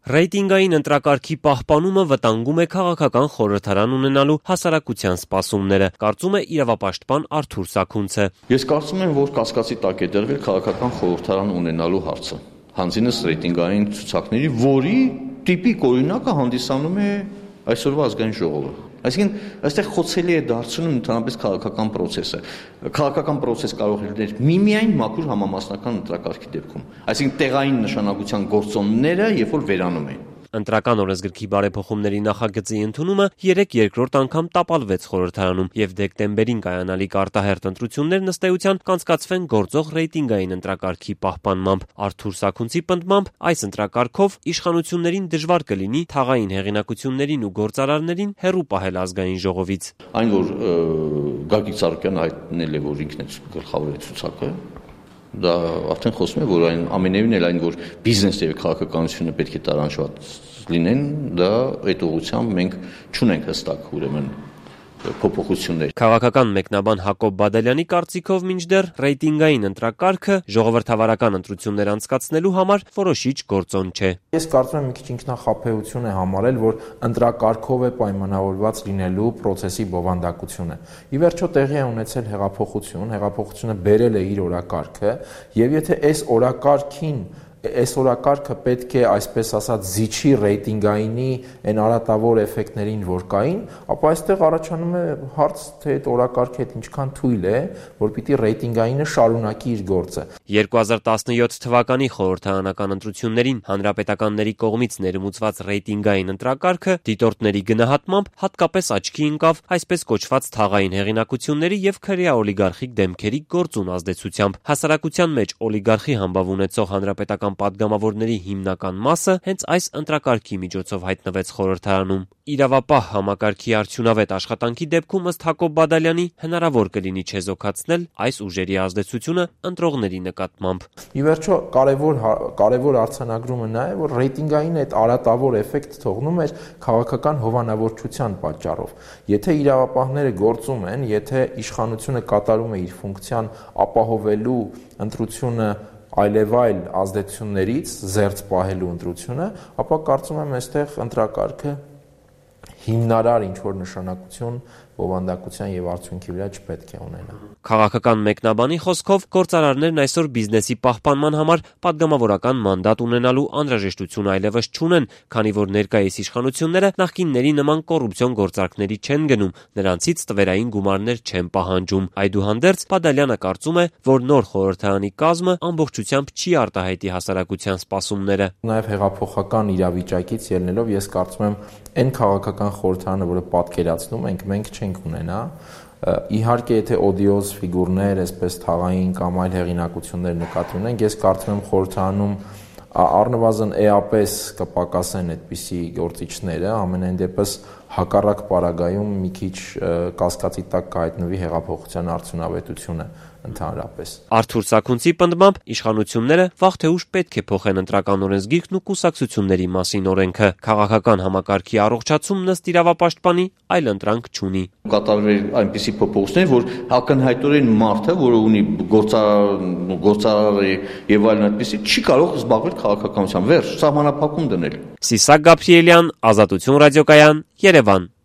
Ռեյտինգային ընտրակարգի պահպանումը վտանգում է քաղաքական խորհրդարան ունենալու հասարակության սպասումները, կարծում է իրավապաշտպան Արթուր Սաքունցը։ Ես կարծում եմ, որ կասկածի տակ է դրվել քաղաքական խորհրդարան ունենալու հարցը։ Հանձինս ռեյտինգային ցուցակների, որի տիպիկ օրինակը հանդիսանում է այսօրվա ազգային ժողովը։ Այսինքն, այստեղ խոցելի է դարձնում ընդհանրապես քաղաքական process-ը։ Քաղաքական process կարող է լինել միմիայն մաքուր համամասնական ընտրակարգի դեպքում։ Այսինքն տեղային նշանակության գործոնները, երբ որ վերանում են։ Ընտրական օրենսգրքի բարեփոխումների նախագծի ընդունումը 3 երկրորդ անգամ տապալվեց խորհրդարանում եւ դեկտեմբերին կայանալիք արտահերթ ընտրություններն ըստ էության կանցկացվեն գործող ռեյտինգային ընտրակարգի պահպանմամբ։ Արթուր Սաքունցի պնդմամբ այս ընտրակարգով իշխանություններին դժվար կլինի թաղային հեղինակություններին ու գործարարներին հեռու պահել ազգային ժողովից։ Այն, որ Գագիկ Ծառուկյանը հայտնել է, որ ինքն է գլխավոր է ցուցակը, դա արդեն խոսում է, որ այն ամենևին էլ այն, որ բիզնեսը եւ քաղաքականությունը պետք է տարանջված լինեն, դա այդ ուղղությամբ մենք չունենք հստակ ուրեմն փոփոխություններ։ Քաղաքական մեկնաբան Հակոբ Բադալյանի կարծիքով մինչդեռ ռեյտինգային ընտրակարգը ժողովրդավարական ընտրություններ անցկացնելու համար որոշիչ գործոն չէ։ Ես կարծում եմ մի քիչ ինքնախաբեություն է համարել, որ ընտրակարգով է պայմանավորված լինելու process-ի բովանդակությունը։ Ի վերջո տեղի է ունեցել հեղափոխությունը բերել է իր օրակարգը, եւ եթե այս օրակարգը պետք է, այսպես ասած, զիջի ռեյտինգայինի այն արատավոր էֆեկտներին, որ կային, ապա այստեղ առաջանում է հարց, թե այդ օրակարգը այդ ինչքան թույլ է, որ պիտի ռեյտինգայինը շարունակի իր գործը։ 2017 թվականի խորհրդարանական ընտրություններին հանրապետականների կողմից ներմուծված ռեյտինգային ընտրակարգը դիտորդների գնահատմամբ հատկապես աչքի ընկավ այսպես կոչված թաղային հեղինակությունների եւ քրեա օլիգարխիկ դեմքերի գործուն ազդեցությամբ։ Հասարակության մեջ օլիգարխի համբավ ունեցող հանրապետական պատգամավորների հիմնական մասը հենց այս ընտրակարգի միջոցով հայտնվեց խորհրդարանում։ Իրավապահ համակարգի արդյունավետ աշխատանքի դեպքում ըստ Հակոբ Բադալյանի հնարավոր կլինի չեզոքացնել այս ուժերի ազդեցությունը ընտրողների նկատմամբ։ Ի վերջո կարևոր արձանագրումը նա է, որ ռեյտինգային այդ արատավոր էֆեկտ թողնում էր քաղաքական հովանավորչության պատճառով։ Եթե իրավապահները գործում են, եթե իշխանությունը կատարում է իր ֆունկցիան ապահովելու ընտրությունը այլևայլ ազդեցություններից զերծ պահելու ընտրությունը, ապա կարծում եմ այստեղ ընտրակարգը հիմնարար ինչ-որ նշանակություն բովանդակության եւ արդյունքի վրա չպետք է ունենա։ Քաղաքական մեկնաբանի խոսքով գործարարներն այսօր բիզնեսի պահպանման համար պատգամավորական մանդատ ունենալու անհրաժեշտություն այլևս չունեն, քանի որ ներկայիս իշխանությունները նախկինների նման կոռուպցիոն գործարքների չեն գնում, նրանցից տվերային գումարներ չեն պահանջում։ Այդուհանդերձ Բադալյանը կարծում է, որ նոր խորհրդարանի կազմը ամբողջությամբ չի արտահայտի հասարակության սպասումները։ Նաեւ հեղափոխական իրավիճակից ելնելով ես կարծում եմ այն քաղաքական խորհրդարանը, որը պատկերացնում ենք, մենք չենք ունենա։ Իհարկե, եթե օդիոզ ֆիգուրներ, այսպես թաղային կամ այլ հեղինակություններ նկատի ունենք, ես կարծում եմ խորհրդարանում առնվազն էապես կպակասեն այդպիսի գործիչները, ամենայն դեպս հակառակ պարագայում մի քիչ կասկածի տակ կհայտնվի հեղափոխության արդյունավետությունը ընդհանրապես։ Արթուր Սաքունցի պնդմամբ իշխանությունները վաղ թե ուշ պետք է փոխեն ընտրական օրենսգիրքն ու կուսակցությունների մասին օրենքը։ Քաղաքական համակարգի առողջացումն ըստ իրավապաշտպանի այլ ընտրանք չունի։ Կատարվել այնպիսի փոփոխություններ, որ ակնհայտորեն մարդը, որը ունի գործարար եւ այլն այդպիսի, չի կարող զբաղվել քաղաքականությամբ, վերջ, սահմանափակում դնել։ Սիսակ Գաբրիելյան, Ազատություն ռադիոկայան, Երևան։